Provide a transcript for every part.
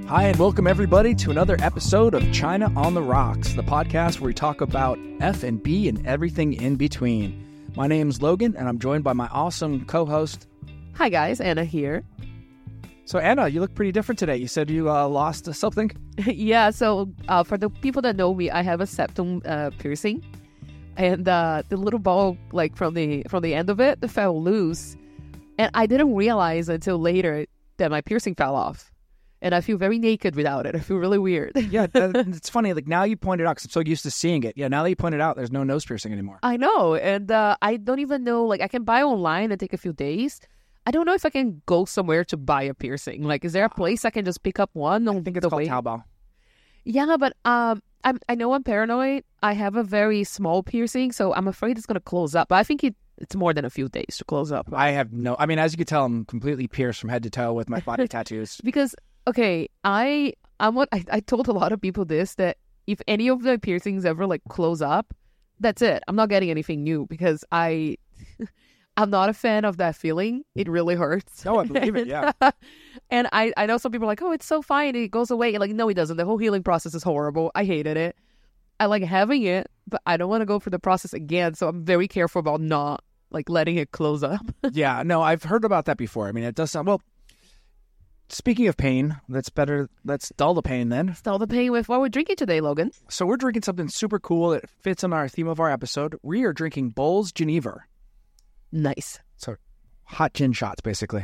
Hi, and welcome everybody to another episode of China on the Rocks, the podcast where we talk about F&B and everything in between. My name's Logan, and I'm joined by my awesome co-host. Hi guys, Anna here. So Anna, you look pretty different today. You said you lost something? Yeah, so for the people that know me, I have a septum piercing. And the little ball, like from the end of it, fell loose. And I didn't realize until later that my piercing fell off. And I feel very naked without it. I feel really weird. Yeah, it's funny. Like now you pointed out, because I'm so used to seeing it. Yeah, now that you pointed out, there's no nose piercing anymore. I know. And I don't even know, like I can buy online and take a few days. I don't know if I can go somewhere to buy a piercing. Like, is there a place I can just pick up one? I think it's called Taobao. Yeah, but I know I'm paranoid. I have a very small piercing, so I'm afraid it's going to close up. But I think it's more than a few days to close up. I mean, as you can tell, I'm completely pierced from head to toe with my body tattoos. Because, okay, I told a lot of people this, that if any of the piercings ever, like, close up, that's it. I'm not getting anything new because I'm not a fan of that feeling. It really hurts. Oh, I believe it, yeah. And I know some people are like, oh, it's so fine. It goes away. And like, no, it doesn't. The whole healing process is horrible. I hated it. I like having it, but I don't want to go through the process again. So I'm very careful about not, like, letting it close up. Yeah, no, I've heard about that before. I mean, it does sound, well, speaking of pain, let's dull the pain then. Let's dull the pain with what we're drinking today, Logan. So we're drinking something super cool. It fits in our theme of our episode. We are drinking Bols Genever. Nice. So hot gin shots, basically.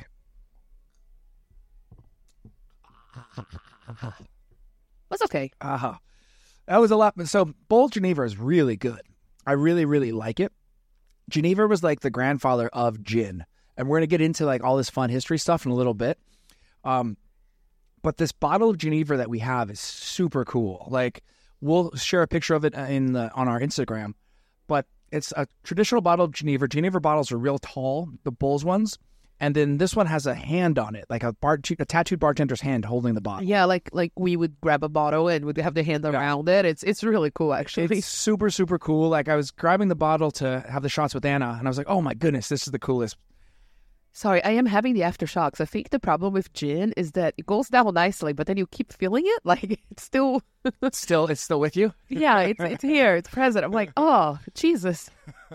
That's okay. That was a lot. So Bols Genever is really good. I really, really like it. Genever was like the grandfather of gin. And we're going to get into like all this fun history stuff in a little bit. But this bottle of Genever that we have is super cool. Like, we'll share a picture of it on our Instagram. But it's a traditional bottle of Genever. Genever bottles are real tall, the Bols ones. And then this one has a hand on it, like a tattooed bartender's hand holding the bottle. Yeah, like we would grab a bottle and we'd have the hand around it. It's really cool, actually. It's super, super cool. Like, I was grabbing the bottle to have the shots with Anna, and I was like, oh my goodness, this is the coolest. Sorry, I am having the aftershocks. I think the problem with gin is that it goes down nicely, but then you keep feeling it. Like, it's still... It's still with you? Yeah, it's here. It's present. I'm like, oh, Jesus.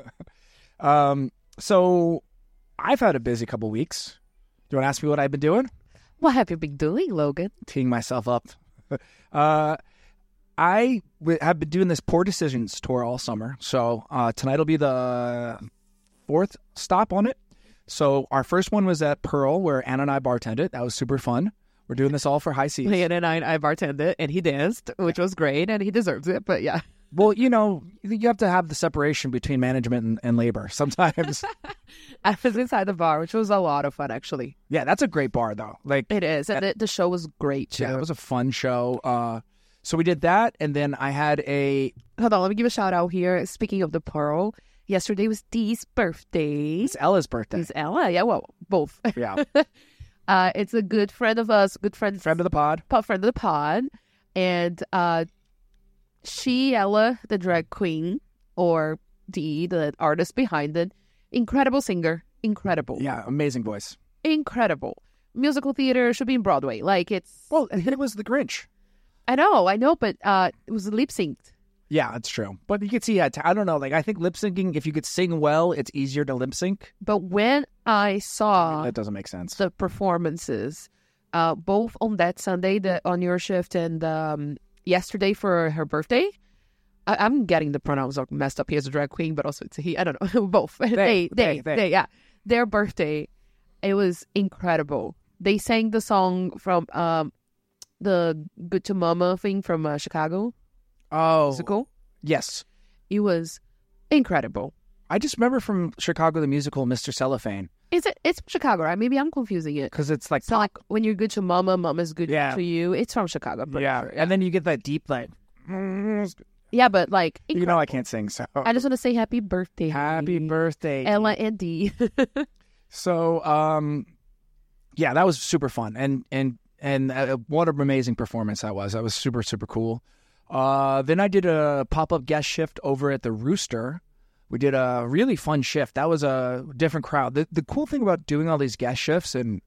So I've had a busy couple weeks. Do you want to ask me what I've been doing? What have you been doing, Logan? Teeing myself up. I have been doing this Poor Decisions tour all summer. So tonight will be the fourth stop on it. So our first one was at Pearl, where Anna and I bartended. That was super fun. We're doing this all for High Seas. Anna and I bartended, and he danced, which was great, and he deserves it, but yeah. Well, you know, you have to have the separation between management and labor sometimes. I was inside the bar, which was a lot of fun, actually. Yeah, that's a great bar, though. Like, it is, and the show was great, too. Yeah, it was a fun show. So we did that, and then I had a... Hold on, let me give a shout-out here. Speaking of the Pearl, yesterday was Dee's birthday. It's Ella's birthday. It's Ella? Yeah, well, both. Yeah. It's a good friend of us, friend of the pod. Friend of the pod. And Ella, the drag queen, or Dee, the artist behind it, incredible singer. Incredible. Yeah, amazing voice. Incredible. Musical theater should be in Broadway. Like, it's... Well, it was The Grinch. I know, but it was lip-synced. Yeah, that's true. But you could see, I don't know, like, I think lip-syncing, if you could sing well, it's easier to lip-sync. But when I saw... That doesn't make sense. The performances, both on that Sunday, on your shift, and yesterday for her birthday, I'm getting the pronouns messed up. He is a drag queen, but also it's a he. I don't know. Both. They, yeah. Their birthday, it was incredible. They sang the song from the Good to Mama thing from Chicago. Oh. Musical? Yes. It was incredible. I just remember from Chicago the musical Mr. Cellophane. It's from Chicago, right? Maybe I'm confusing it. Because it's like... So like when you're good to mama, mama's good to you. It's from Chicago. Yeah. And then you get that deep like... Yeah, but like... Incredible. You know I can't sing, so... I just want to say happy birthday. Happy birthday. Ella and Dee. So, yeah, that was super fun. And what an amazing performance that was. That was super, super cool. Then I did a pop-up guest shift over at the Rooster. We did a really fun shift. That was a different crowd. The cool thing about doing all these guest shifts and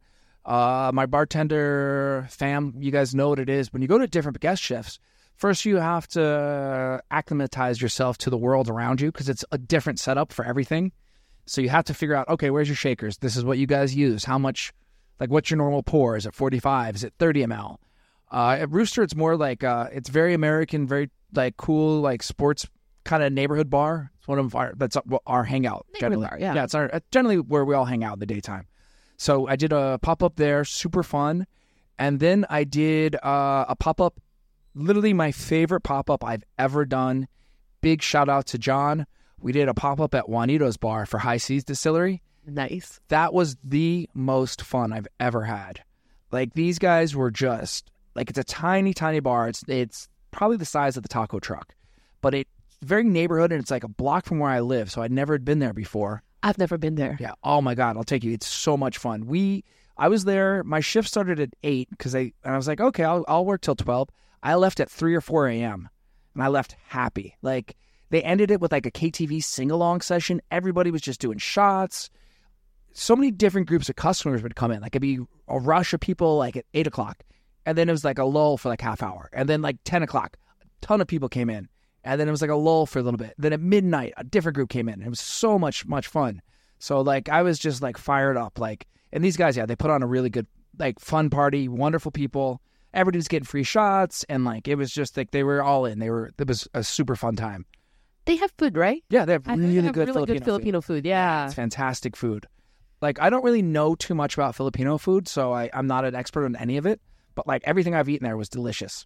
My bartender fam, you guys know what it is. When you go to different guest shifts, first you have to acclimatize yourself to the world around you because it's a different setup for everything. So you have to figure out, okay, where's your shakers? This is what you guys use. How much, like what's your normal pour? Is it 45? Is it 30 ml? At Rooster, it's more like, it's very American, very like cool, like sports kind of neighborhood bar. It's one of our hangout. Generally. Bar, yeah. It's generally where we all hang out in the daytime. So I did a pop-up there, super fun. And then I did a pop-up, literally my favorite pop-up I've ever done. Big shout out to John. We did a pop-up at Juanito's Bar for High Seas Distillery. Nice. That was the most fun I've ever had. Like, these guys were just, like, it's a tiny, tiny bar. It's probably the size of the taco truck. But it's very neighborhood, and it's like a block from where I live, so I'd never been there before. I've never been there. Yeah. Oh my God, I'll take you. It's so much fun. I was there. My shift started at 8 and I was like, okay, I'll work till 12. I left at 3 or 4 a.m. and I left happy. Like, they ended it with like a KTV sing-along session. Everybody was just doing shots. So many different groups of customers would come in. Like, it'd be a rush of people like at 8 o'clock. And then it was like a lull for like half hour. And then like 10 o'clock, a ton of people came in. And then it was like a lull for a little bit. Then at midnight, a different group came in. It was so much fun. So like, I was just like fired up. Like, and these guys, yeah, they put on a really good, like, fun party, wonderful people. Everybody was getting free shots. And like, it was just like, they were all in. It was a super fun time. They have food, right? Yeah, they have really good Filipino food. Yeah. It's fantastic food. Like, I don't really know too much about Filipino food, so I'm not an expert on any of it. But like, everything I've eaten there was delicious.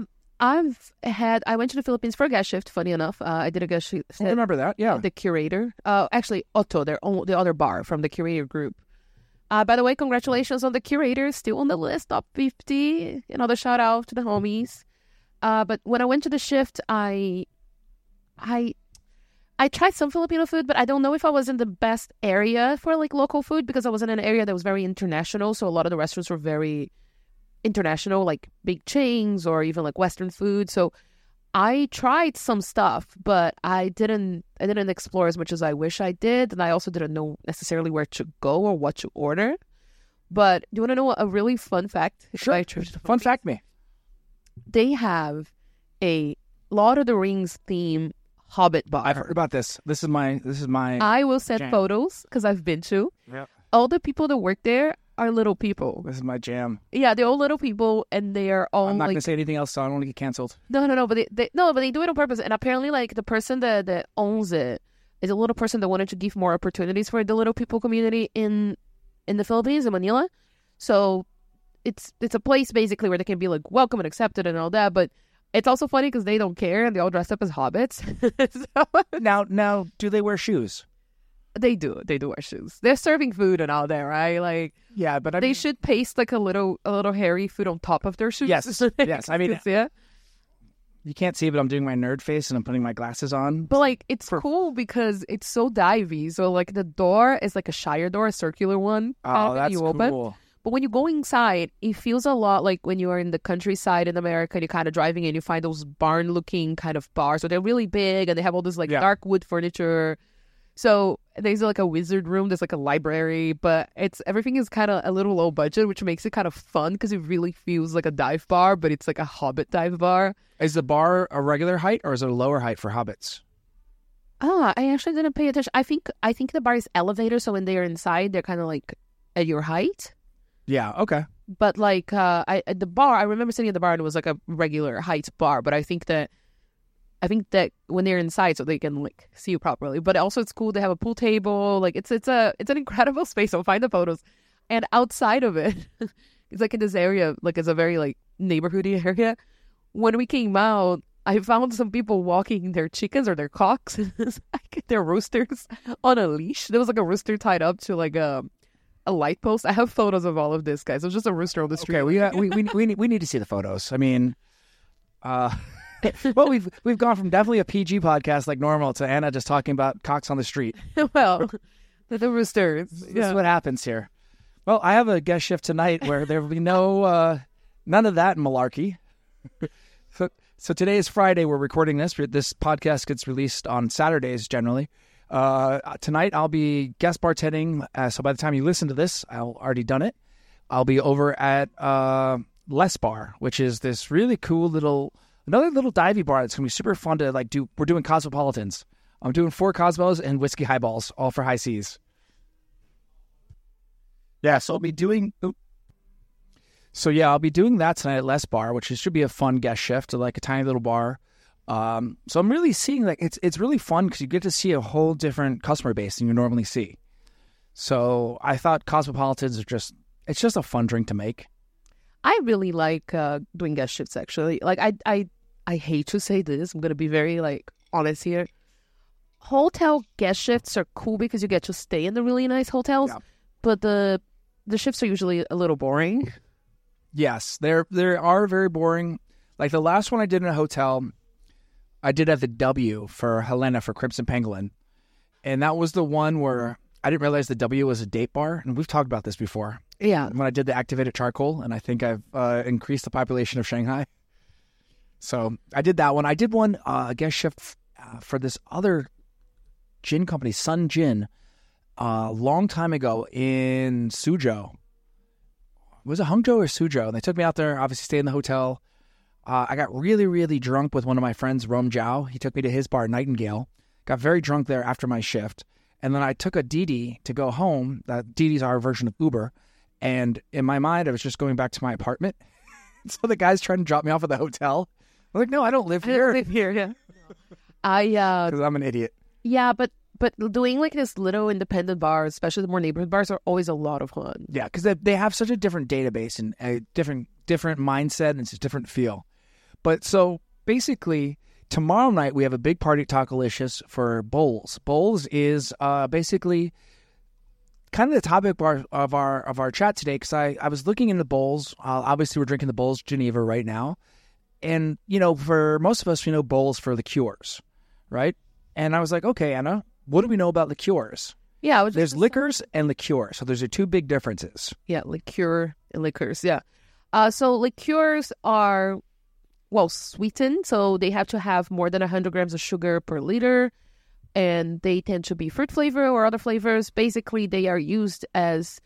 I went to the Philippines for a guest shift, funny enough. I did a guest shift. I remember that, yeah. The Curator. Actually, Otto, the other bar from the Curator group. By the way, congratulations on the Curator, still on the list, top 50. Another shout out to the homies. But when I went to the shift, I tried some Filipino food, but I don't know if I was in the best area for like local food because I was in an area that was very international. So a lot of the restaurants were very international, like big chains or even like Western food. So I tried some stuff, but I didn't explore as much as I wish I did. And I also didn't know necessarily where to go or what to order. But do you want to know a really fun fact? Sure. Fun fact me. They have a Lord of the Rings theme Hobbit bar. I've heard about this. This is my I will send jam. Photos because I've been to. Yep. All the people that work there are little people. This is my jam. Yeah, they're all little people, and they are all. I'm not like, gonna say anything else, so I don't want to get canceled. No, but they do it on purpose. And apparently, like the person that owns it is a little person that wanted to give more opportunities for the little people community in the Philippines, in Manila. So it's a place basically where they can be like welcome and accepted and all that. But it's also funny because they don't care and they all dress up as hobbits. So, now, do they wear shoes? They do wear shoes. They're serving food and all that, right? Like, yeah, but they should paste like a little hairy food on top of their shoes. Yes. I mean, yeah. You can't see, but I'm doing my nerd face and I'm putting my glasses on. But like, it's cool because it's so divey. So like, the door is like a Shire door, a circular one. Oh, that's you cool. Open. But when you go inside, it feels a lot like when you are in the countryside in America and you're kind of driving and you find those barn-looking kind of bars. So they're really big and they have all this like dark wood furniture. So there's like a wizard room, there's like a library, but everything is kind of a little low budget, which makes it kind of fun because it really feels like a dive bar, but it's like a Hobbit dive bar. Is the bar a regular height or is it a lower height for hobbits? I actually didn't pay attention. I think the bar is elevator, so when they're inside, they're kind of like at your height. Yeah, okay. But like at the bar, I remember sitting at the bar and it was like a regular height bar. But I think that when they're inside, so they can like see you properly. But also, it's cool to have a pool table. Like it's an incredible space. I'll find the photos. And outside of it, it's like in this area, like it's a very like neighborhoody area. When we came out, I found some people walking their chickens or their cocks, like their roosters on a leash. There was like a rooster tied up to like a light post. I have photos of all of this, guys. It was just a rooster on the street. Okay, we need to see the photos. I mean, well, we've gone from definitely a PG podcast like normal to Anna just talking about cocks on the street. Well, the roosters. This is what happens here. Well, I have a guest shift tonight where there will be none of that malarkey. So today is Friday. We're recording this. This podcast gets released on Saturdays generally. Tonight I'll be guest bartending. So by the time you listen to this, I'll already done it. I'll be over at Les Bar, which is this really cool another little divey bar that's going to be super fun to like do. We're doing Cosmopolitans. I'm doing 4 Cosmos and whiskey highballs, all for high seas. Yeah, so I'll be doing... I'll be doing that tonight at Les Bar, which should be a fun guest shift, like a tiny little bar. So I'm really seeing like it's really fun because you get to see a whole different customer base than you normally see. So I thought Cosmopolitans it's just a fun drink to make. I really like doing guest shifts, actually. Like, I hate to say this. I'm going to be very, like, honest here. Hotel guest shifts are cool because you get to stay in the really nice hotels, but the shifts are usually a little boring. Yes, they are very boring. Like the last one I did in a hotel, I did at the W for Helena for Crimson Pangolin, and that was the one where I didn't realize the W was a date bar, and we've talked about this before. Yeah. When I did the activated charcoal, and I think I've increased the population of Shanghai. So I did that one. I did one guest shift for this other gin company, Sun Gin, a long time ago in Suzhou. Was it Hangzhou or Suzhou? And they took me out there, obviously stayed in the hotel. I got really, really drunk with one of my friends, Rom Zhao. He took me to his bar, Nightingale. Got very drunk there after my shift. And then I took a Didi to go home. Didi's our version of Uber. And in my mind, I was just going back to my apartment. So the guy's trying to drop me off at the hotel. I'm like, no, I don't live here. I don't live here, yeah. Because I'm an idiot. Yeah, but doing like this little independent bars, especially the more neighborhood bars, are always a lot of fun. Yeah, because they have such a different database and a different mindset, and it's a different feel. But so basically, tomorrow night we have a big party at Talkalicious for Bowls. Bowls is basically kind of the topic of our chat today, because I was looking into Bowls. Obviously, we're drinking the Bowls Geneva right now. And, for most of us, we know Bowls for liqueurs, right? And I was like, okay, Anna, what do we know about liqueurs? Yeah. There's liquors and liqueur. So those are 2 big differences. Yeah, liqueur and liqueurs, yeah. So liqueurs are, sweetened. So they have to have more than 100 grams of sugar per liter. And they tend to be fruit flavor or other flavors. Basically, they are used as,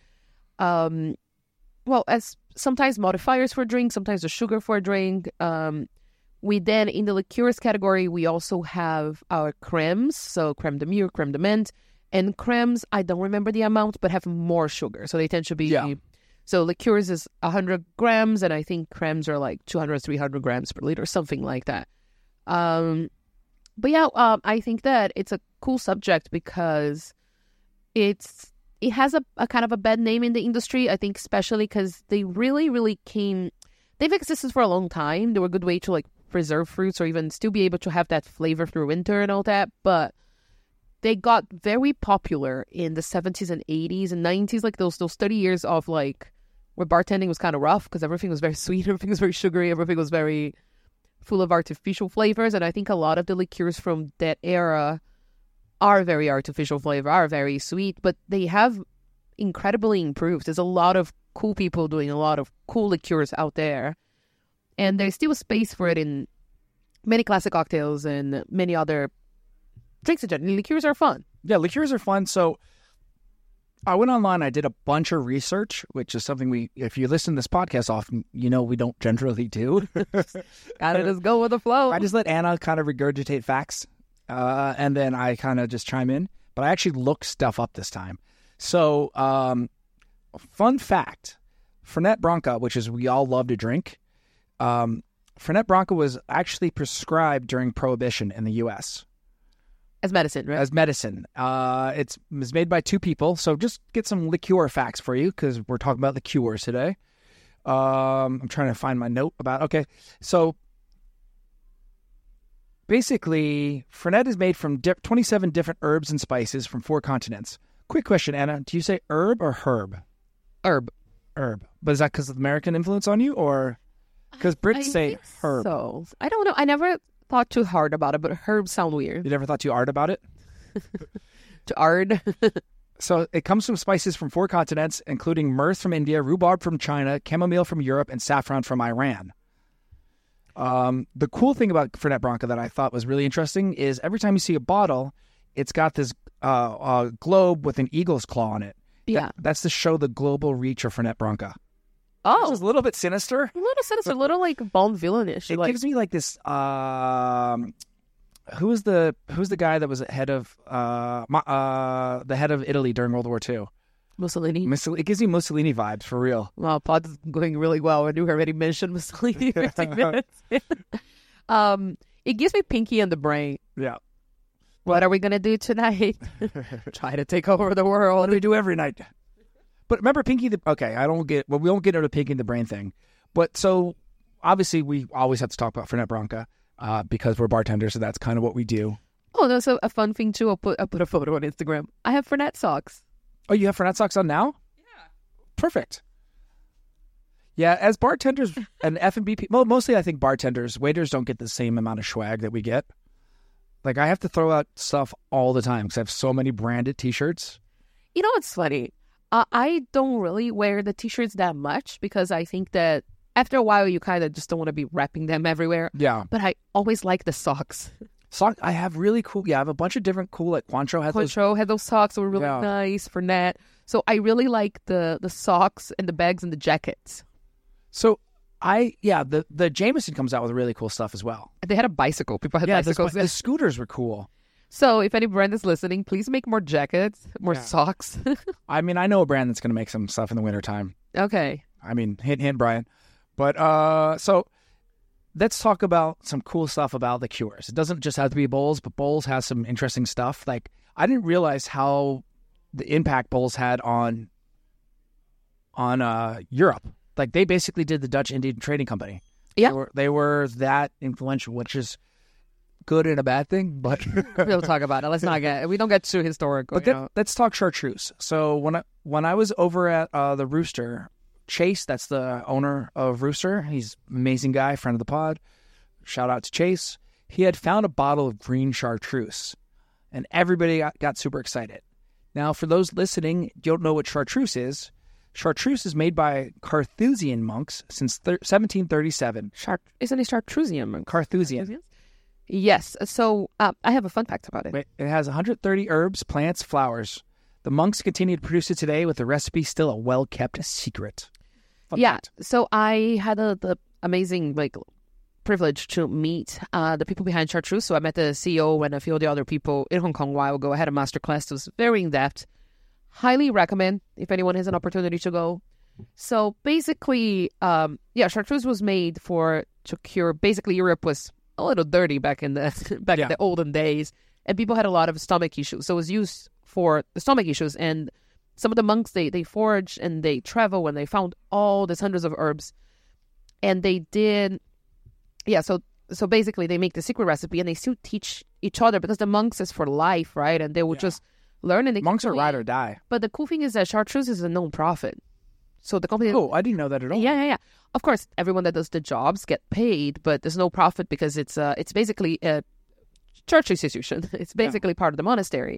as sometimes modifiers for a drink, sometimes a sugar for a drink. We then, in the liqueurs category, we also have our crèmes, so crème de mûre, crème de menthe. And crèmes, I don't remember the amount, but have more sugar. So they tend to be... Yeah. So liqueurs is 100 grams, and I think crèmes are like 200, 300 grams per liter, something like that. I think that it's a cool subject because it has a kind of a bad name in the industry, I think, especially because they really, really they've existed for a long time. They were a good way to like preserve fruits or even still be able to have that flavor through winter and all that. But they got very popular in the 70s and 80s and 90s, like those 30 years of like where bartending was kind of rough because everything was very sweet, everything was very sugary, everything was very full of artificial flavors. And I think a lot of the liqueurs from that era are very artificial flavor, are very sweet, but they have incredibly improved. There's a lot of cool people doing a lot of cool liqueurs out there. And there's still a space for it in many classic cocktails and many other drinks in general. Liqueurs are fun. Yeah, liqueurs are fun. So I went online. I did a bunch of research, which is something if you listen to this podcast often, we don't generally do. Gotta just go with the flow. I just let Anna kind of regurgitate facts, and then I kind of just chime in. But I actually looked stuff up this time. So, fun fact, Fernet Branca, which is we all love to drink, Fernet Branca was actually prescribed during Prohibition in the U.S. As medicine, right? As medicine. It was made by 2 people. So just get some liqueur facts for you because we're talking about liqueurs today. I'm trying to find my note about... Okay, so basically, Fernet is made from 27 different herbs and spices from 4 continents. Quick question, Anna. Do you say herb or herb? Herb. But is that because of American influence on you, or... Because Brits say herb. So I don't know. I never thought too hard about it, but herbs sound weird. You never thought too hard about it? Too hard? So it comes from spices from 4 continents, including myrrh from India, rhubarb from China, chamomile from Europe, and saffron from Iran. The cool thing about Fernet Branca that I thought was really interesting is every time you see a bottle, it's got this globe with an eagle's claw on it. Yeah. That's to show the global reach of Fernet Branca. Oh, which is a little bit sinister. a little sinister, a little like Bond villainish. It Like, gives me like this. Who's the guy that was head of the head of Italy during World War II? Mussolini. It gives me Mussolini vibes for real. Wow, pod's going really well. And you already mentioned Mussolini 15 minutes. It gives me Pinky and the Brain. Yeah. What are we going to do tonight? Try to take over the world. What do we do every night? But remember Pinky we won't get into the Pinky and the Brain thing. But so obviously we always have to talk about Fernet Branca because we're bartenders, so that's kind of what we do. Oh, no, so a fun thing too. I'll put a photo on Instagram. I have Fernet socks. Oh, you have Fernet socks on now? Yeah. Perfect. Yeah, as bartenders and F&B people, mostly I think bartenders, waiters don't get the same amount of swag that we get. Like, I have to throw out stuff all the time because I have so many branded T-shirts. You know what's funny? I don't really wear the T-shirts that much because I think that after a while you kind of just don't want to be wrapping them everywhere. Yeah. But I always like the socks. I have really cool, I have a bunch of different cool, like Cointreau has those. Cointreau had those socks that were really nice for Nat. So I really like the socks and the bags and the jackets. So the Jameson comes out with really cool stuff as well. They had a bicycle. People had bicycles. The scooters were cool. So if any brand is listening, please make more jackets, more socks. I mean, I know a brand that's going to make some stuff in the wintertime. Okay. I mean, hint, Brian. But so let's talk about some cool stuff about liqueurs. It doesn't just have to be Bols, but Bols has some interesting stuff. Like, I didn't realize how the impact Bols had on Europe. Like, they basically did the Dutch Indian Trading Company. Yeah. They were that influential, which is good and a bad thing, but we'll talk about it. We don't get too historical. But let's talk chartreuse. So when I was over at the Rooster, Chase, that's the owner of Rooster. He's an amazing guy, friend of the pod. Shout out to Chase. He had found a bottle of green chartreuse, and everybody got super excited. Now, for those listening, you don't know what chartreuse is. Chartreuse is made by Carthusian monks since 1737. Isn't it Chartreusian monk? Carthusian. Yes. So I have a fun fact about it. It has 130 herbs, plants, flowers. The monks continue to produce it today with the recipe still a well-kept secret. Fun fact. So I had the amazing privilege to meet the people behind Chartreuse. So I met the CEO and a few of the other people in Hong Kong a while ago. I had a masterclass. It was very in-depth. Highly recommend if anyone has an opportunity to go. So basically, Chartreuse was made to cure. Basically, Europe was a little dirty back in the in the olden days, and people had a lot of stomach issues. So it was used for the stomach issues. And some of the monks they foraged and they travel and they found all these hundreds of herbs, and they did. So basically, they make the secret recipe and they still teach each other because the monks is for life, right? And they would just learn and monks are ride or die. But the cool thing is that Chartreuse is a non-profit. So the company... Oh, I didn't know that at all. Yeah. Of course, everyone that does the jobs get paid, but there's no profit because it's basically a church institution. It's basically part of the monastery.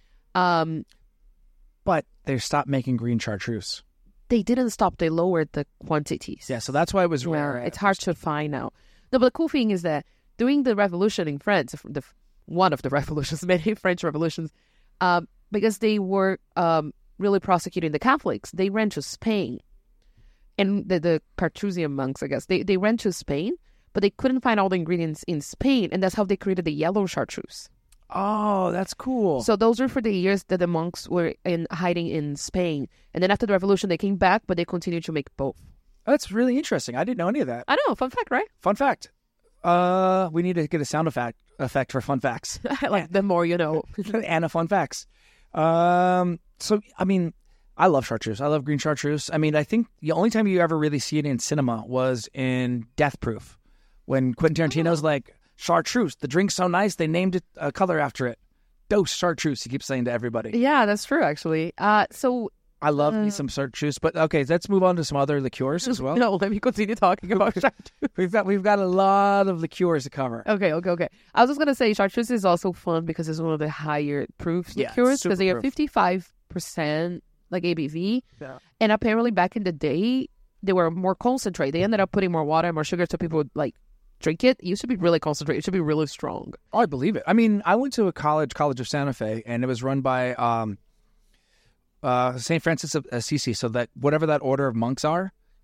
But they stopped making green chartreuse. They didn't stop. They lowered the quantities. Yeah, so that's why it was rare. It's hard to find now. No, but the cool thing is that during the revolution in France, one of the revolutions, many French revolutions, because they were really prosecuting the Catholics, they ran to Spain. And the Carthusian monks, I guess, they ran to Spain, but they couldn't find all the ingredients in Spain, and that's how they created the yellow chartreuse. Oh, that's cool. So those were for the years that the monks were hiding in Spain. And then after the revolution, they came back, but they continued to make both. Oh, that's really interesting. I didn't know any of that. I know. Fun fact, right? Fun fact. We need to get a sound effect for fun facts. Like the more you know. And a fun facts. So, I mean, I love chartreuse. I love green chartreuse. I mean, I think the only time you ever really see it in cinema was in Death Proof. When Quentin Tarantino's like, chartreuse, the drink's so nice, they named it a color after it. Dose chartreuse, he keeps saying to everybody. Yeah, that's true, actually. So I love me some chartreuse, but okay, let's move on to some other liqueurs as well. No, let me continue talking about chartreuse. We've got a lot of liqueurs to cover. Okay. I was just gonna say chartreuse is also fun because it's one of the higher proof liqueurs because they are 55% like ABV, and apparently back in the day they were more concentrated. They ended up putting more water and more sugar so people would like drink it. It used to be really concentrated. It should be really strong. Oh, I believe it. I mean, I went to a College of Santa Fe, and it was run by St. Francis of Assisi. So that whatever that order of monks are,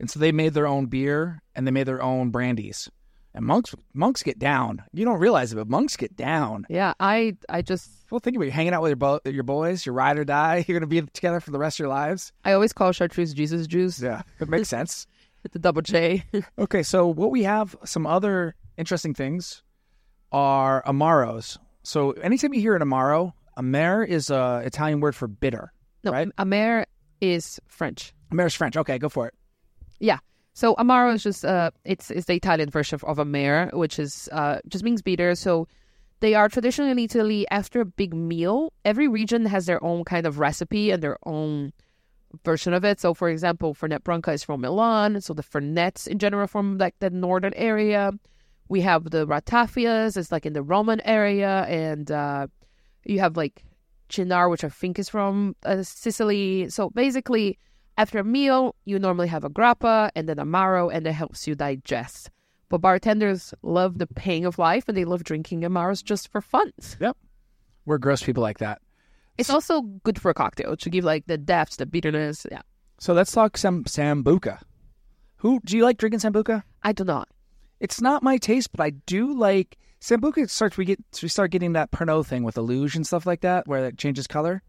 And so they made their own beer and they made their own brandies. And monks get down. You don't realize it, but monks get down. Yeah, I just... Well, think about it. You're hanging out with your boys, your ride or die. You're going to be together for the rest of your lives. I always call chartreuse Jesus juice. Yeah, it makes sense. It's a double J. Okay, so what we have, some other interesting things are Amaros. So anytime you hear an Amaro, Amer is an Italian word for bitter, No, right? Amer is French. Amer is French. Okay, go for it. Yeah. So Amaro is just it's the Italian version of Amer, which is just means bitter. So they are traditionally in Italy after a big meal. Every region has their own kind of recipe and their own version of it. So, for example, Fernet Branca is from Milan. So the Fernets in general from like the northern area. We have the Ratafias. It's like in the Roman area, and you have like Cynar, which I think is from Sicily. So basically, after a meal, you normally have a grappa and then Amaro, and it helps you digest. But bartenders love the pain of life, and they love drinking Amaros just for fun. Yep. We're gross people like that. It's also good for a cocktail to give like the depth, the bitterness. Yeah. So let's talk some Sambuca. Do you like drinking Sambuca? I do not. It's not my taste, but I do like Sambuca. We start getting that Pernod thing with the luge and stuff like that, where it changes color.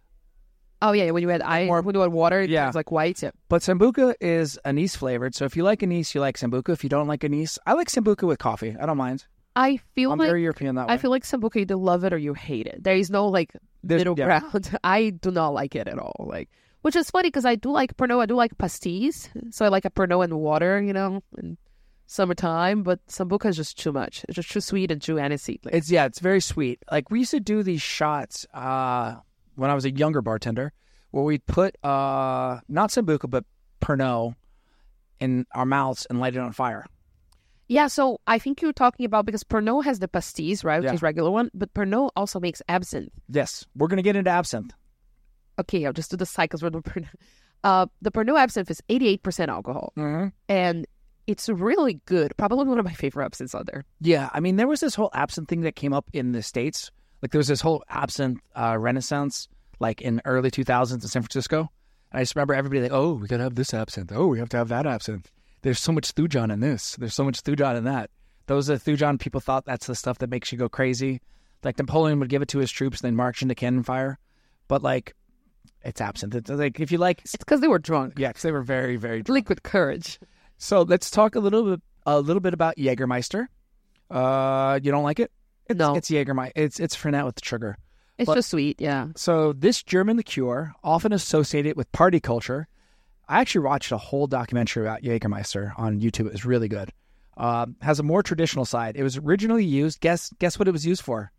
Oh yeah, when you add when you add water, it's like white. Yeah. But Sambuca is anise flavored, so if you like anise, you like Sambuca. If you don't like anise, I like Sambuca with coffee. I don't mind. I'm very European that way. I feel like Sambuca, you either love it or you hate it. There is no like middle ground. I do not like it at all. Like, which is funny because I do like Pernod. I do like pastis, so I like a Pernod and water, in summertime. But Sambuca is just too much. It's just too sweet and too aniseed. It's very sweet. Like we used to do these shots when I was a younger bartender, where we'd put not Sambuca but Pernod in our mouths and light it on fire. Yeah, so I think you're talking about, because Pernod has the pastis, right, which is regular one, but Pernod also makes absinthe. Yes, we're going to get into absinthe. Okay, I'll just do the cycles for the Pernod. The Pernod absinthe is 88% alcohol, and it's really good. Probably one of my favorite absinthes out there. Yeah, I mean, there was this whole absinthe thing that came up in the States. Like, there was this whole absinthe renaissance, like in early 2000s in San Francisco. And I just remember everybody like, oh, we got to have this absinthe. Oh, we have to have that absinthe. There's so much Thujan in this. There's so much Thujan in that. Those are Thujan. People thought that's the stuff that makes you go crazy. Like Napoleon would give it to his troops, then march into cannon fire. But like, it's absinthe. It's like, if you like, it's because they were drunk. Yeah, because they were very, very drunk. Liquid courage. So let's talk a little bit about Jägermeister. You don't like it? No, it's Jägermeister. It's Fernet with sugar. It's just sweet. Yeah. So this German liqueur, often associated with party culture. I actually watched a whole documentary about Jägermeister on YouTube. It was really good. Has a more traditional side. It was originally used. Guess what it was used for?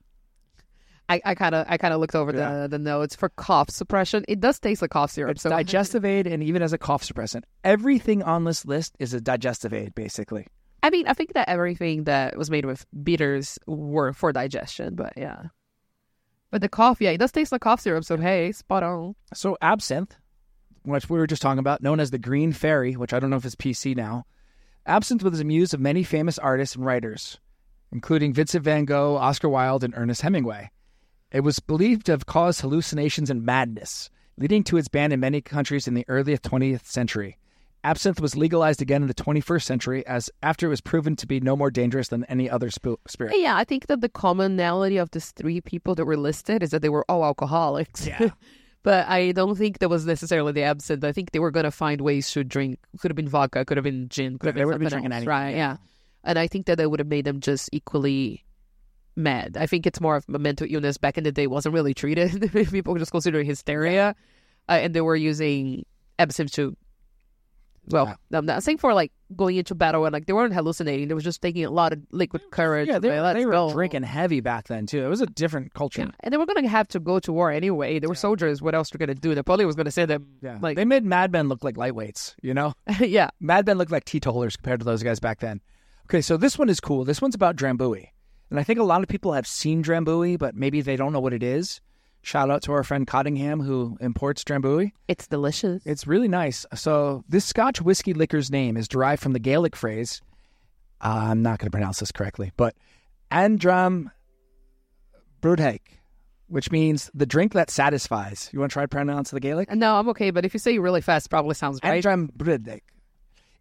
I kind of looked over the notes for cough suppression. It does taste like cough syrup. It's digestive aid, and even as a cough suppressant. Everything on this list is a digestive aid, basically. I mean, I think that everything that was made with bitters were for digestion, but yeah. But the cough, it does taste like cough syrup. So hey, spot on. So absinthe, which we were just talking about, known as the Green Fairy, which I don't know if it's PC now. Absinthe was the muse of many famous artists and writers, including Vincent van Gogh, Oscar Wilde, and Ernest Hemingway. It was believed to have caused hallucinations and madness, leading to its ban in many countries in the early 20th century. Absinthe was legalized again in the 21st century after it was proven to be no more dangerous than any other spirit. Yeah, I think that the commonality of these three people that were listed is that they were all alcoholics. Yeah. But I don't think that was necessarily the absinthe. I think they were going to find ways to drink. Could have been vodka, could have been gin, could have been something else, anything. right? Yeah. And I think that they would have made them just equally mad. I think it's more of a mental illness. Back in the day, wasn't really treated. People just considered hysteria. And they were using absinthe to... Well, I'm not saying for like going into battle and like they weren't hallucinating. They were just taking a lot of liquid courage. Yeah, they were drinking heavy back then too. It was a different culture. Yeah. And they were going to have to go to war anyway. They were soldiers. What else were going to do? Napoleon was going to send them. Yeah. Like they made madmen look like lightweights. You know? Yeah. Madmen looked like teetotalers compared to those guys back then. Okay, so this one is cool. This one's about Drambuie, and I think a lot of people have seen Drambuie, but maybe they don't know what it is. Shout out to our friend Cottingham who imports Drambuie. It's delicious. It's really nice. So this Scotch whiskey liquor's name is derived from the Gaelic phrase, I'm not going to pronounce this correctly, but Andram Brudhaig, which means the drink that satisfies. You want to try to pronounce the Gaelic? No, I'm okay, but if you say it really fast, it probably sounds right. Andram Brudhaig.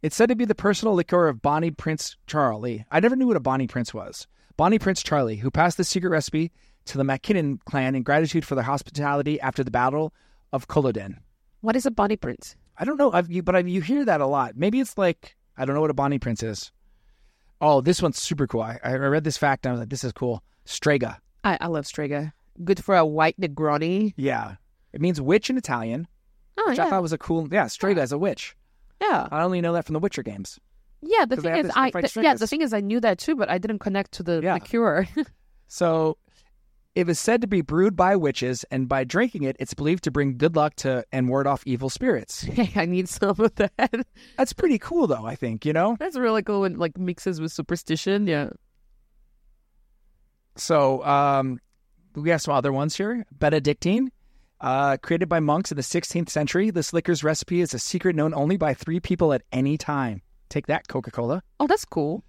It's said to be the personal liqueur of Bonnie Prince Charlie. I never knew what a Bonnie Prince was. Bonnie Prince Charlie, who passed the secret recipe to the MacKinnon clan in gratitude for their hospitality after the Battle of Culloden. What is a Bonnie Prince? I don't know, but you hear that a lot. Maybe it's like, I don't know what a Bonnie Prince is. Oh, this one's super cool. I read this fact and I was like, this is cool. Strega. I love Strega. Good for a white Negroni. Yeah. It means witch in Italian, which I thought was a cool... Yeah, Strega is a witch. Yeah. I only know that from the Witcher games. Yeah, the thing is, I knew that too, but I didn't connect to the liqueur. So, it was said to be brewed by witches, and by drinking it, it's believed to bring good luck and ward off evil spirits. Hey, I need some of that. That's pretty cool, though, I think, you know? That's really cool when like mixes with superstition, yeah. So, we have some other ones here. Benedictine, created by monks in the 16th century. This liquor's recipe is a secret known only by 3 people at any time. Take that, Coca-Cola. Oh, that's cool.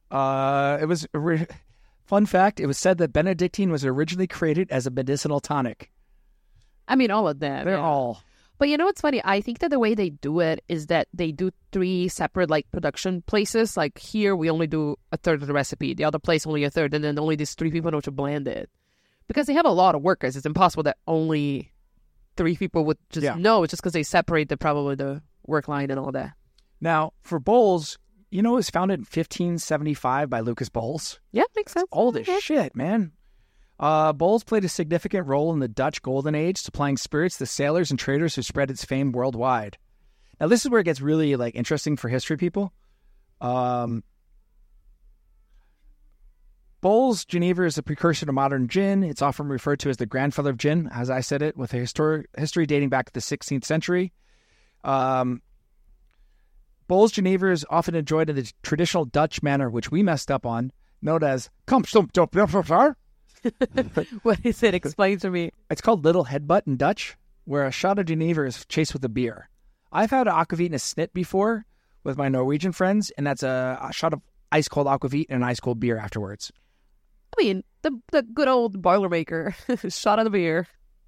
Fun fact, it was said that Benedictine was originally created as a medicinal tonic. I mean, all of them. They're all. But you know what's funny? I think that the way they do it is that they do 3 separate like production places. Like here, we only do a third of the recipe. The other place, only a third. And then only these 3 people know to blend it. Because they have a lot of workers. It's impossible that only 3 people would just know. It's just because they separate probably the work line and all that. Now, for Bols, you know, it was founded in 1575 by Lucas Bols. Yeah, makes sense. Old as shit, man. Bols played a significant role in the Dutch Golden Age, supplying spirits to sailors and traders who spread its fame worldwide. Now, this is where it gets really like interesting for history people. Bols Genever is a precursor to modern gin. It's often referred to as the grandfather of gin, as I said it, with a history dating back to the 16th century. Bols Genever is often enjoyed in the traditional Dutch manner, which we messed up on, known as "Kom stomp top." What is it? Explain to me. It's called Little Headbutt in Dutch, where a shot of Genever is chased with a beer. I've had an aquavit and a snit before with my Norwegian friends, and that's a shot of ice cold aquavit and an ice cold beer afterwards. I mean, the good old Boilermaker shot of the beer.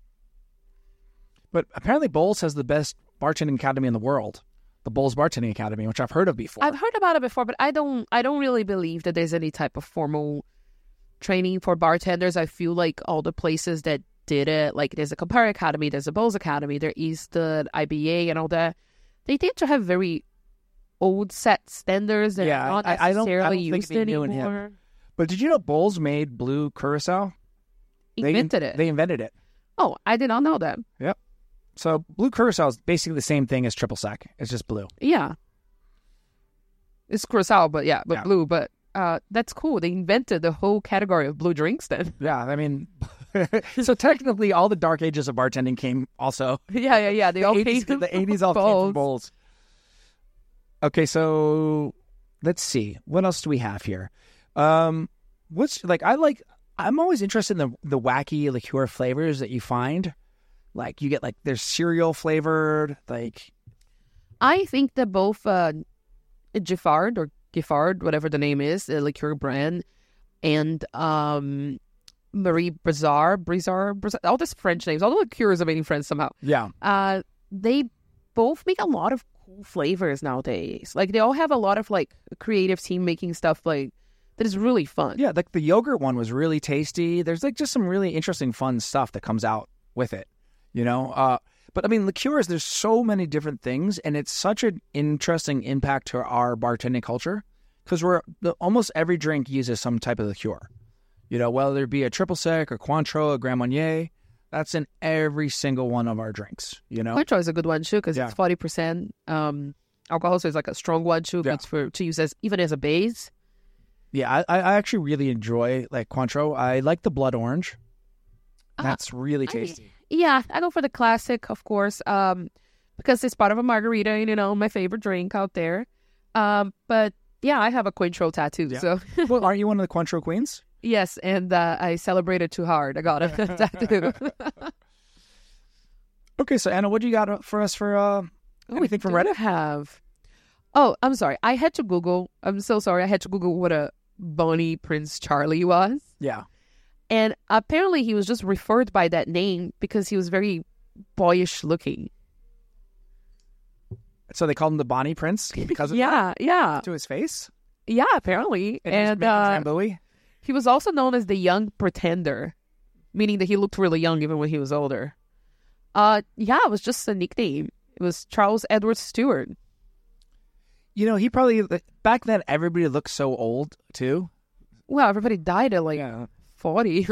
But apparently Bols has the best bartending academy in the world. The Bols Bartending Academy, which I've heard of before. I've heard about it before, but I don't really believe that there's any type of formal training for bartenders. I feel like all the places that did it, like there's a Campari Academy, there's a Bols Academy, there is the IBA and all that. They tend to have very old set standards that are not necessarily used anymore. But did you know Bols made blue curacao? They invented it. Oh, I did not know that. Yep. So blue curacao is basically the same thing as triple sec. It's just blue. Yeah. It's curacao, but blue. But that's cool. They invented the whole category of blue drinks then. Yeah, I mean, so technically all the dark ages of bartending came also. Yeah. They all came from the 80s all came from Bols. Okay, so let's see. What else do we have here? I'm always interested in the wacky liqueur flavors that you find. Like you get like there's cereal flavored, like. I think that both Giffard or Giffard, whatever the name is, the liqueur brand, and Marie Brizard, all these French names, all the liqueurs are made in France somehow. Yeah. They both make a lot of cool flavors nowadays. Like they all have a lot of like creative team making stuff like that is really fun. Yeah, like the yogurt one was really tasty. There's like just some really interesting fun stuff that comes out with it. You know, but I mean, liqueurs, there's so many different things, and it's such an interesting impact to our bartending culture because almost every drink uses some type of liqueur. You know, whether it be a triple sec or Cointreau, a Grand Marnier, that's in every single one of our drinks. You know, Cointreau is a good one too because it's 40% alcohol, so it's like a strong one too. That's to use even as a base. Yeah, I actually really enjoy like Cointreau. I like the blood orange. That's really tasty. Yeah, I go for the classic, of course, because it's part of a margarita, and, you know, my favorite drink out there. But, yeah, I have a Cointreau tattoo, so... Well, aren't you one of the Cointreau queens? Yes, and I celebrated too hard. I got a tattoo. Okay, so, Anna, what do you got for us for anything from Reddit? Oh, I'm sorry. I had to Google. I'm so sorry. I had to Google what a Bonnie Prince Charlie was. Yeah. And apparently he was just referred by that name because he was very boyish looking. So they called him the Bonnie Prince because of Yeah, yeah. to his face? Yeah, apparently. And Bowie? He was also known as the Young Pretender, meaning that he looked really young even when he was older. Yeah, it was just a nickname. It was Charles Edward Stewart. You know, he probably, back then, everybody looked so old, too. Well, everybody died at 40.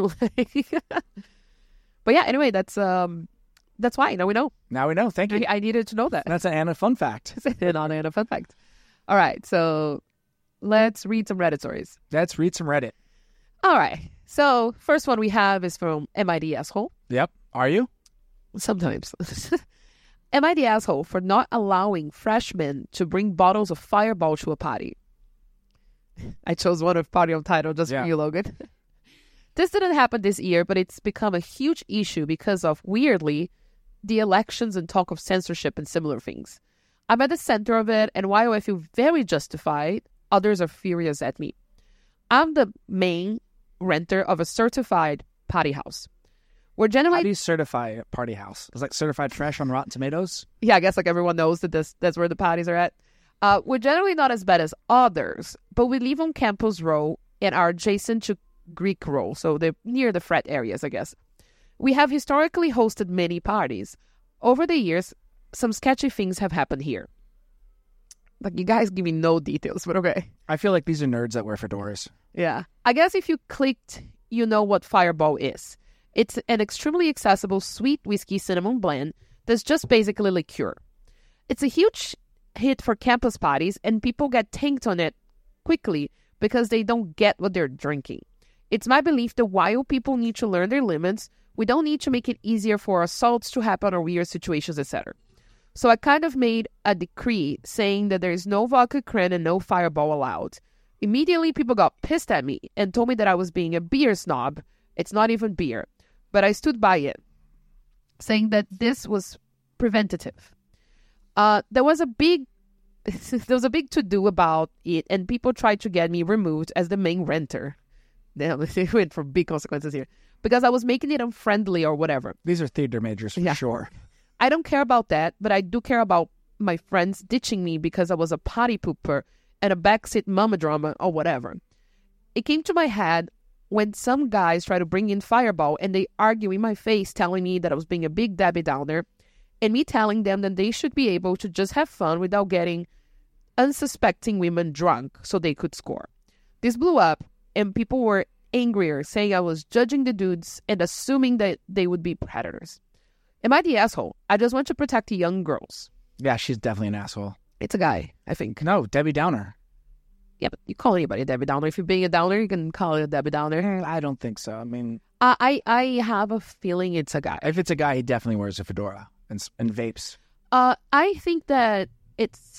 But yeah, anyway, that's why. Now we know. Now we know. Thank you. I needed to know that. That's an Anna fun fact. Not Anna fun fact. All right, so let's read some Reddit stories. Let's read some Reddit. All right. So first one we have is from Am I the Asshole? Yep. Are you? Sometimes. Am I the asshole for not allowing freshmen to bring bottles of Fireball to a party? I chose one of party on title just for you, Logan. This didn't happen this year, but it's become a huge issue because of, weirdly, the elections and talk of censorship and similar things. I'm at the center of it, and while I feel very justified, others are furious at me. I'm the main renter of a certified party house. We're generally... How do you certify a party house? It's like certified fresh on Rotten Tomatoes? Yeah, I guess like everyone knows that that's where the parties are at. We're generally not as bad as others, but we live on Campus Row and are adjacent to Greek Row, so they're near the frat areas, I guess. We have historically hosted many parties. Over the years, some sketchy things have happened here. Like, you guys give me no details, but okay. I feel like these are nerds that wear fedoras. Yeah. I guess if you clicked, you know what Fireball is. It's an extremely accessible sweet whiskey cinnamon blend that's just basically liqueur. It's a huge hit for campus parties, and people get tanked on it quickly because they don't get what they're drinking. It's my belief that while people need to learn their limits, we don't need to make it easier for assaults to happen or weird situations, etc. So I kind of made a decree saying that there is no vodka cran and no Fireball allowed. Immediately, people got pissed at me and told me that I was being a beer snob. It's not even beer. But I stood by it, saying that this was preventative. There was a big to-do about it, and people tried to get me removed as the main renter. Damn, they went for big consequences here. Because I was making it unfriendly or whatever. These are theater majors for sure. I don't care about that, but I do care about my friends ditching me because I was a potty pooper and a backseat mama drama or whatever. It came to my head when some guys try to bring in Fireball and they argue in my face telling me that I was being a big Debbie Downer, and me telling them that they should be able to just have fun without getting unsuspecting women drunk so they could score. This blew up, and people were angrier, saying I was judging the dudes and assuming that they would be predators. Am I the asshole? I just want to protect the young girls. Yeah, she's definitely an asshole. It's a guy, I think. No, Debbie Downer. Yeah, but you call anybody a Debbie Downer. If you're being a downer, you can call it a Debbie Downer. I don't think so. I mean... I have a feeling it's a guy. If it's a guy, he definitely wears a fedora and vapes. I think that it's...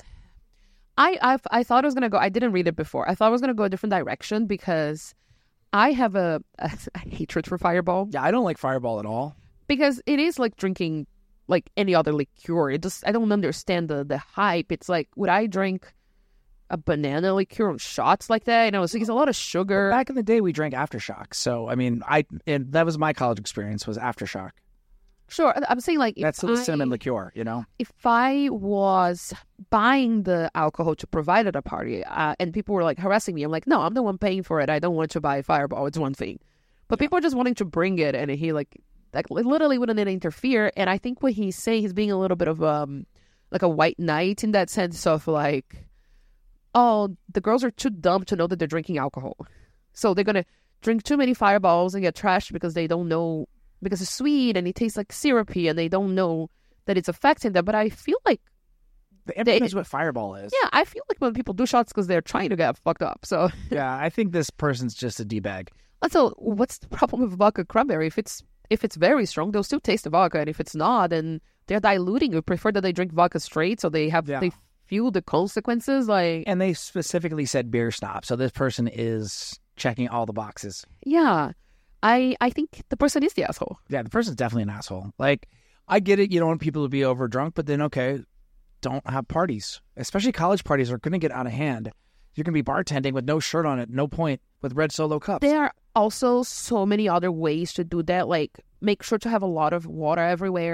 I thought I was going to go... I didn't read it before. I thought I was going to go a different direction because I have a hatred for Fireball. Yeah, I don't like Fireball at all. Because it is like drinking like any other liqueur. I don't understand the hype. It's like, would I drink a banana liqueur on shots like that? You know, it's a lot of sugar. Back in the day, we drank Aftershock. So, I mean, that was my college experience, was Aftershock. Sure. I'm saying like... That's the cinnamon liqueur, you know? If I was buying the alcohol to provide at a party and people were like harassing me, I'm like, no, I'm the one paying for it. I don't want to buy Fireball. It's one thing. But people are just wanting to bring it, and he like literally wouldn't interfere. And I think what he's saying, he's being a little bit of like a white knight in that sense of like, oh, the girls are too dumb to know that they're drinking alcohol. So they're going to drink too many Fireballs and get trashed because they don't know, because it's sweet and it tastes like syrupy and they don't know that it's affecting them. But I feel like... Everyone knows what Fireball is. Yeah, I feel like when people do shots because they're trying to get fucked up. So yeah, I think this person's just a D-bag. Also, what's the problem with vodka cranberry? If it's very strong, they'll still taste the vodka. And if it's not, then they're diluting. We prefer that they drink vodka straight so they feel the consequences. And they specifically said beer snob, so this person is checking all the boxes. Yeah, I think the person is the asshole. Yeah, the person's definitely an asshole. Like, I get it, you don't want people to be over drunk, but then okay, don't have parties. Especially college parties are going to get out of hand. You're going to be bartending with no shirt on at no point with red Solo cups. There are also so many other ways to do that, like make sure to have a lot of water everywhere.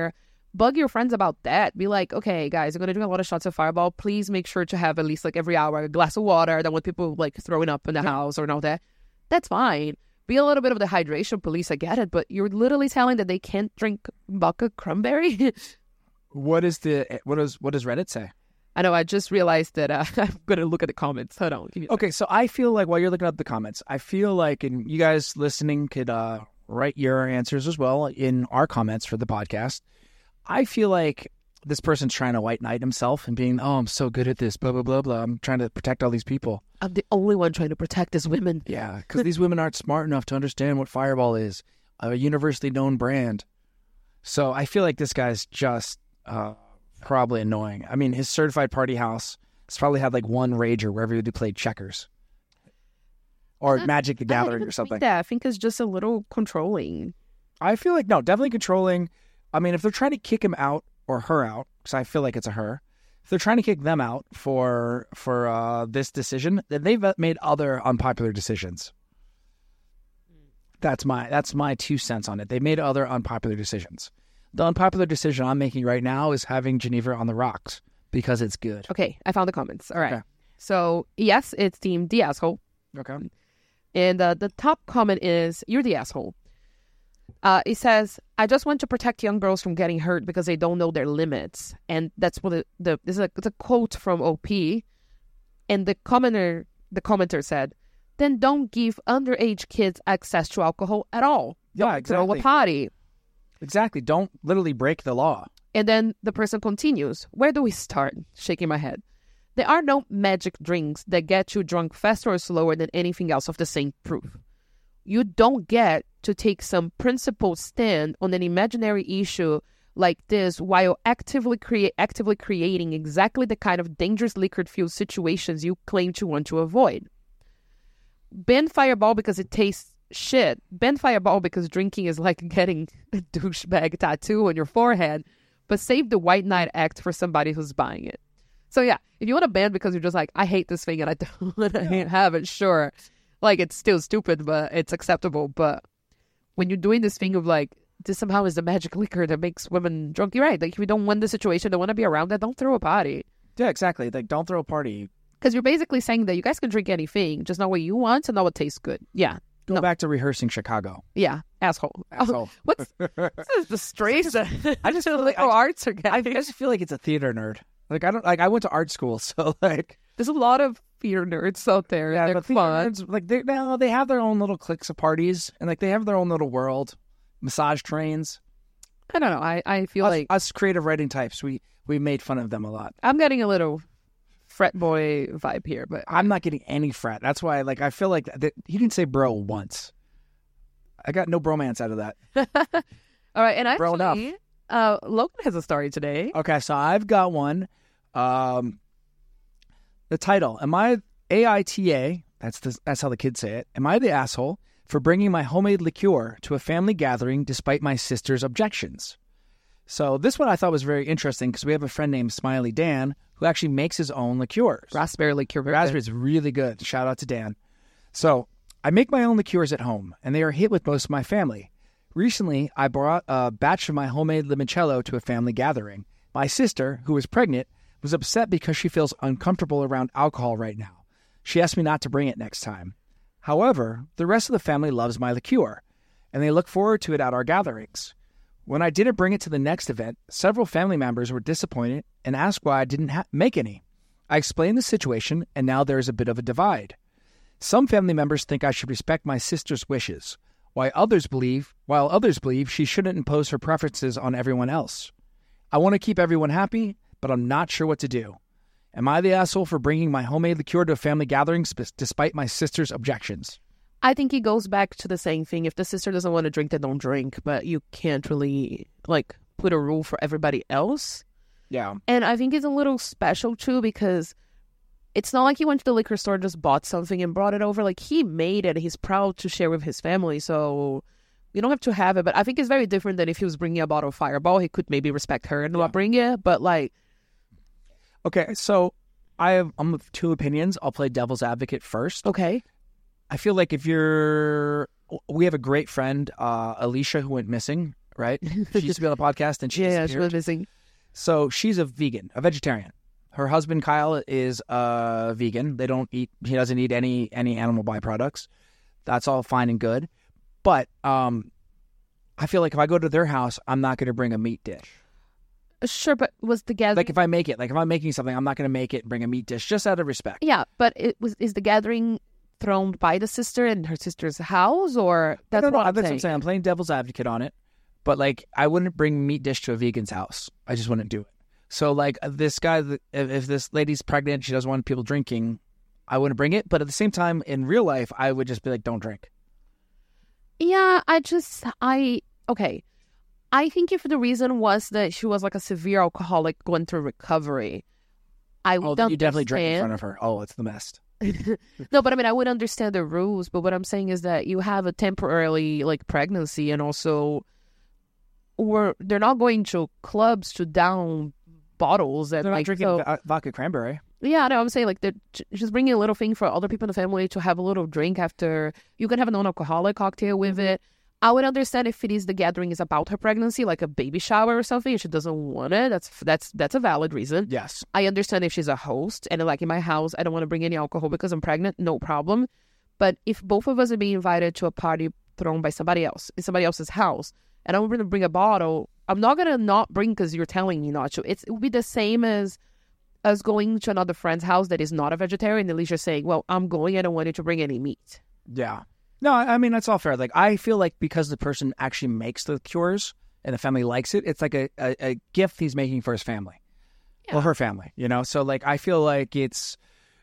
bug your friends about that. Be like, okay, guys, I'm going to drink a lot of shots of Fireball. Please make sure to have at least like every hour a glass of water. Then when people like throwing up in the house or all that, that's fine. Be a little bit of the hydration police. I get it, but you're literally telling that they can't drink vodka cranberry. What does Reddit say? I know. I just realized that I'm going to look at the comments. Hold on. Okay, so I feel like while you're looking up the comments, I feel like, and you guys listening could write your answers as well in our comments for the podcast. I feel like this person's trying to white knight himself and being, I'm so good at this, blah, blah, blah, blah. I'm trying to protect all these people. I'm the only one trying to protect these women. Yeah, because these women aren't smart enough to understand what Fireball is, a universally known brand. So I feel like this guy's just probably annoying. I mean, his certified party house has probably had like one rager wherever he played checkers. Or Magic the Gathering or something. I think it's just a little controlling. I feel like, no, definitely controlling. I mean, if they're trying to kick him out or her out, because I feel like it's a her, if they're trying to kick them out for this decision, then they've made other unpopular decisions. That's my 2 cents on it. They made other unpopular decisions. The unpopular decision I'm making right now is having Geneva on the rocks because it's good. Okay, I found the comments. All right. Okay. So, yes, it's Team the Asshole. Okay. And the top comment is, you're the asshole. It says, I just want to protect young girls from getting hurt because they don't know their limits. And that's what it's a quote from OP. And the commenter said, then don't give underage kids access to alcohol at all. Yeah, exactly. Throw a party. Exactly. Don't literally break the law. And then the person continues, where do we start? Shaking my head. There are no magic drinks that get you drunk faster or slower than anything else of the same proof. You don't get to take some principled stand on an imaginary issue like this while actively creating exactly the kind of dangerous liquor-fueled situations you claim to want to avoid. Ban Fireball because it tastes shit. Ban Fireball because drinking is like getting a douchebag tattoo on your forehead, but save the White Knight act for somebody who's buying it. So yeah, if you want to ban because you're just like, I hate this thing and I don't want to have it, sure. Like, it's still stupid, but it's acceptable. But when you're doing this thing of like, this somehow is the magic liquor that makes women drunk, you're right. Like, if you don't want the situation, don't want to be around that, don't throw a party. Yeah, exactly. Like, don't throw a party. Because you're basically saying that you guys can drink anything, just not what you want and not what tastes good. Yeah. Go back to rehearsing Chicago. Yeah, asshole. Asshole. Oh, what's the strays that I just feel like arts are getting? I just feel like it's a theater nerd. Like, I went to art school, so like there's a lot of theater nerds out there. Yeah, they're but fun. Nerds, like they have their own little cliques of parties, and like they have their own little world. Massage trains. I don't know. I feel like us creative writing types, we made fun of them a lot. I'm getting a little frat boy vibe here, but I'm not getting any frat. That's why, like, I feel like he didn't say bro once. I got no bromance out of that. All right, and Bro actually, Logan has a story today. Okay, so I've got one. The title: Am I AITA? That's how the kids say it. Am I the asshole for bringing my homemade liqueur to a family gathering despite my sister's objections? So this one I thought was very interesting because we have a friend named Smiley Dan who actually makes his own liqueurs. Raspberry liqueur. Raspberry is really good. Shout out to Dan. So I make my own liqueurs at home, and they are a hit with most of my family. Recently, I brought a batch of my homemade limoncello to a family gathering. My sister, who is pregnant, was upset because she feels uncomfortable around alcohol right now. She asked me not to bring it next time. However, the rest of the family loves my liqueur, and they look forward to it at our gatherings. When I didn't bring it to the next event, several family members were disappointed and asked why I didn't make any. I explained the situation, and now there is a bit of a divide. Some family members think I should respect my sister's wishes, while others believe she shouldn't impose her preferences on everyone else. I want to keep everyone happy, but I'm not sure what to do. Am I the asshole for bringing my homemade liqueur to a family gathering despite my sister's objections? I think it goes back to the same thing. If the sister doesn't want to drink, then don't drink. But you can't really, like, put a rule for everybody else. Yeah. And I think it's a little special, too, because it's not like he went to the liquor store, just bought something and brought it over. Like, he made it. He's proud to share with his family. So you don't have to have it. But I think it's very different than if he was bringing a bottle of Fireball. He could maybe respect her and not bring it. But, like... Okay, so I'm of two opinions. I'll play devil's advocate first. Okay. I feel like we have a great friend, Alicia, who went missing right? She used to be on the podcast and she Yeah, she disappeared. was missing. So she's a vegetarian. Her husband Kyle is a vegan. He doesn't eat any animal byproducts. That's all fine and good. But I feel like if I go to their house, I'm not going to bring a meat dish. Sure, but was the gathering... Like if I'm making something, I'm not going to make it and bring a meat dish just out of respect. Yeah, but is the gathering thrown by the sister in her sister's house, or that's what I'm saying? I'm playing devil's advocate on it, but like I wouldn't bring meat dish to a vegan's house. I just wouldn't do it. So like this guy, if this lady's pregnant, she doesn't want people drinking, I wouldn't bring it. But at the same time, in real life, I would just be like, don't drink. Yeah, okay. I think if the reason was that she was like a severe alcoholic going through recovery, I would you definitely drank in front of her. Oh, it's the best. No, but I mean, I would understand the rules. But what I'm saying is that you have a temporarily like pregnancy, and also, they're not going to clubs to down bottles. And They're not like drinking vodka cranberry. Yeah, no, I'm saying like they're just bringing a little thing for other people in the family to have a little drink after. You can have a non-alcoholic cocktail with it. I would understand if it is the gathering is about her pregnancy, like a baby shower or something, and she doesn't want it. That's a valid reason. Yes. I understand if she's a host and like in my house, I don't want to bring any alcohol because I'm pregnant, no problem. But if both of us are being invited to a party thrown by somebody else in somebody else's house, and I'm going to bring a bottle, I'm not going to not bring because you're telling me not to. It would be the same as us going to another friend's house that is not a vegetarian, at least you're saying, well, I'm going, I don't want you to bring any meat. Yeah. No, I mean, that's all fair. Like, I feel like because the person actually makes the liqueurs and the family likes it, it's like a gift he's making for his family. Yeah. Or her family, you know? So, like, I feel like it's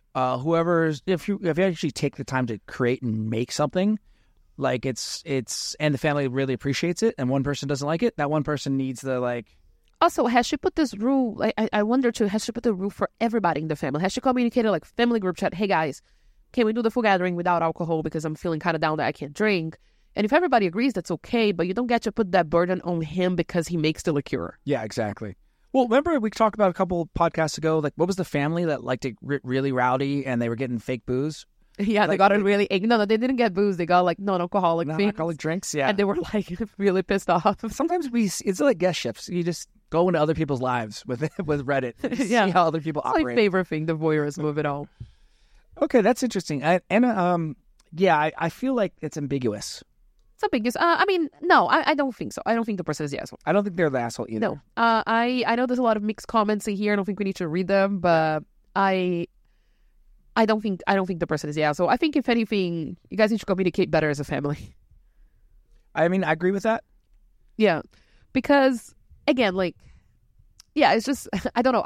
if you actually take the time to create and make something, like, it's and the family really appreciates it, and one person doesn't like it, that one person needs the, like... Also, has she put this rule, I wonder too, has she put the rule for everybody in the family? Has she communicated, like, family group chat, hey, guys, can we do the full gathering without alcohol because I'm feeling kind of down that I can't drink? And if everybody agrees, that's okay, but you don't get to put that burden on him because he makes the liqueur. Yeah, exactly. Well, remember we talked about a couple podcasts ago, like, what was the family that liked it really rowdy and they were getting fake booze? Yeah, like, they got it really... No, they didn't get booze. They got, like, non-alcoholic drinks, yeah. And they were, like, really pissed off. Sometimes it's like guest shifts. You just go into other people's lives with Reddit. Yeah. See how other people it's operate. my favorite thing, the voyeurism of it all. Okay, that's interesting. I feel like it's ambiguous. It's ambiguous. I mean, no, I don't think so. I don't think the person is the asshole. I don't think they're the asshole either. No. I know there's a lot of mixed comments in here. I don't think we need to read them, but I don't think the person is the asshole. I think if anything, you guys need to communicate better as a family. I mean, I agree with that. Yeah, because again, like, yeah, it's just I don't know.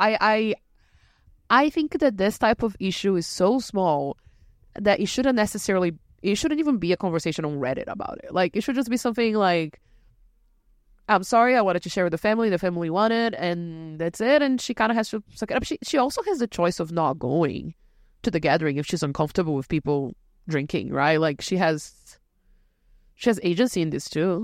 I think that this type of issue is so small that it shouldn't even be a conversation on Reddit about it. Like, it should just be something like, I'm sorry, I wanted to share with the family wanted, and that's it. And she kind of has to suck it up. She also has the choice of not going to the gathering if she's uncomfortable with people drinking, right? Like, she has agency in this too.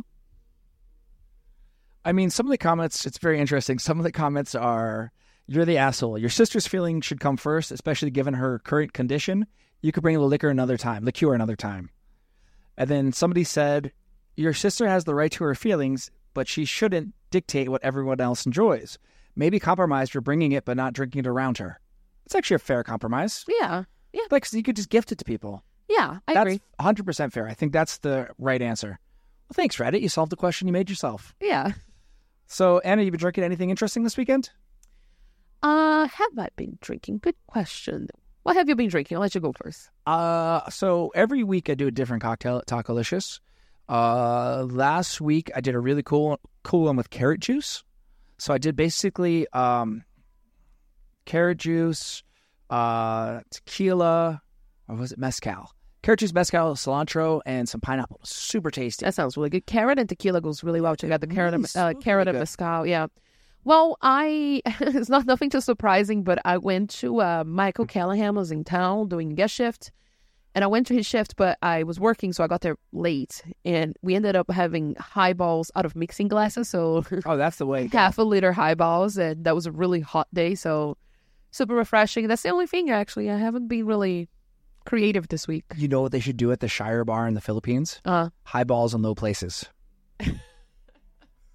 I mean, some of the comments, it's very interesting. Some of the comments are, you're the asshole. Your sister's feeling should come first, especially given her current condition. You could bring the liqueur another time. And then somebody said, your sister has the right to her feelings, but she shouldn't dictate what everyone else enjoys. Maybe compromise for bringing it, but not drinking it around her. It's actually a fair compromise. Yeah. Yeah. Like, 'cause you could just gift it to people. Yeah, I agree. That's 100% fair. I think that's the right answer. Well, thanks, Reddit. You solved the question you made yourself. Yeah. So, Anna, you been drinking anything interesting this weekend? Have I been drinking? Good question. What have you been drinking? I'll let you go first. So every week I do a different cocktail at Tacolicious. Last week I did a really cool one with carrot juice. So I did basically carrot juice, tequila, or was it mezcal? Carrot juice, mezcal, cilantro, and some pineapple. Super tasty. That sounds really good. Carrot and tequila goes really well together. Carrot and mezcal, yeah. Well, it's nothing too surprising, but I went to Michael Callahan was in town doing guest shift, and I went to his shift, but I was working, so I got there late, and we ended up having highballs out of mixing glasses, so that's the way. half a liter highballs, and that was a really hot day, so super refreshing. That's the only thing, actually. I haven't been really creative this week. You know what they should do at the Shire Bar in the Philippines? Highballs in low places.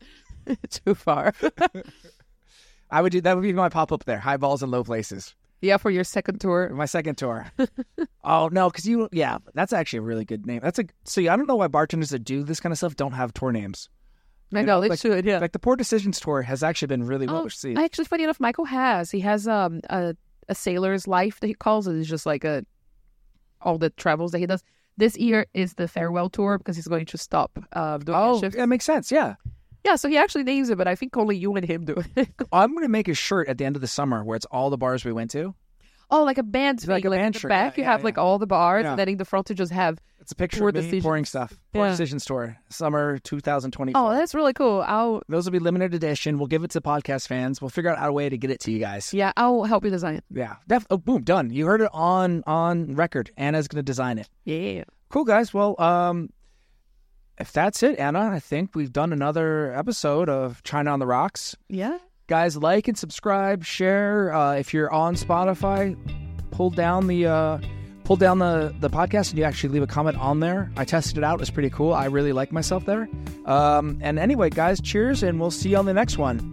Too far. I would do that. Would be my pop up there. High balls and low places. Yeah, for your second tour. My second tour. Oh no, because that's actually a really good name. See, I don't know why bartenders that do this kind of stuff don't have tour names. I know, they should, yeah. Like the Poor Decisions tour has actually been really well received. Actually, funny enough, Michael has. He has a sailor's life that he calls it. It's just like all the travels that he does. This year is the farewell tour because he's going to stop doing shifts. That makes sense, yeah. Yeah, so he actually names it, but I think only you and him do it. I'm going to make a shirt at the end of the summer where it's all the bars we went to. Oh, like a band thing. Like a band in shirt. the back, you have like all the bars, Yeah. and then in the front you just have It's a picture Poor of me Decisions. pouring stuff. Poor Decisions tour, summer 2024. Oh, that's really cool. Those will be limited edition. We'll give it to podcast fans. We'll figure out a way to get it to you guys. Yeah, I'll help you design it. Yeah. Boom, done. You heard it on record. Anna's going to design it. Yeah. Cool, guys. Well, if that's it, Anna, I think we've done another episode of China on the Rocks. Yeah. Guys, like and subscribe, share. If you're on Spotify, pull down the podcast and you actually leave a comment on there. I tested it out. It's pretty cool. I really like myself there. And anyway, guys, cheers, and we'll see you on the next one.